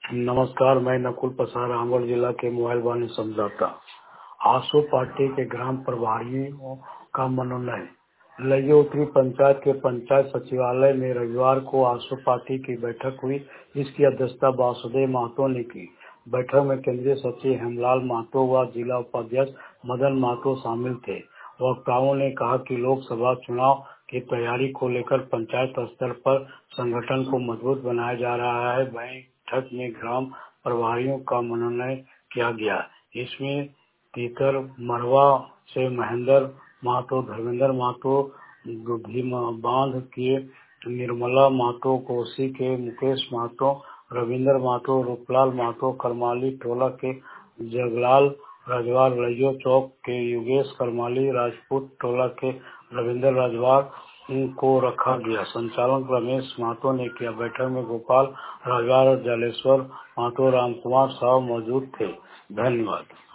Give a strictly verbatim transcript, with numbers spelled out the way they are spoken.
नमस्कार, मैं नकुल प्रसाद रामगढ़ जिला के मोबाइल वाणी समझौता। आसू पार्टी के ग्राम प्रभारियों का मनोनयन। लइयो उत्तरी पंचायत के पंचायत सचिवालय में रविवार को आसू पार्टी की बैठक हुई। इसकी अध्यक्षता वासुदेव महतो ने की। बैठक में केंद्रीय सचिव हेमलाल महतो व जिला उपाध्यक्ष मदन महतो शामिल थे। वक्ताओं ने कहा कि लोकसभा चुनाव की तैयारी को लेकर पंचायत स्तर पर संगठन को मजबूत बनाया जा रहा है। बैठक में ग्राम प्रभारियों का मनोनयन किया गया। इसमें तीतर मरवा से महेंद्र महतो, धर्मेंद्र महतो, दुधी बांध के निर्मला महतो, कोसी के मुकेश महतो, रविंद्र महतो, रूपलाल महतो, करमाली टोला के जगलाल राजवार, लइयो चौक के योगेश करमाली, राजपूत टोला के रविंद्र राजवार को रखा गया। संचालन रमेश महतो ने किया। बैठक में गोपाल राजवार और जलेश्वर महतो, रामकुमार साहब मौजूद थे। धन्यवाद।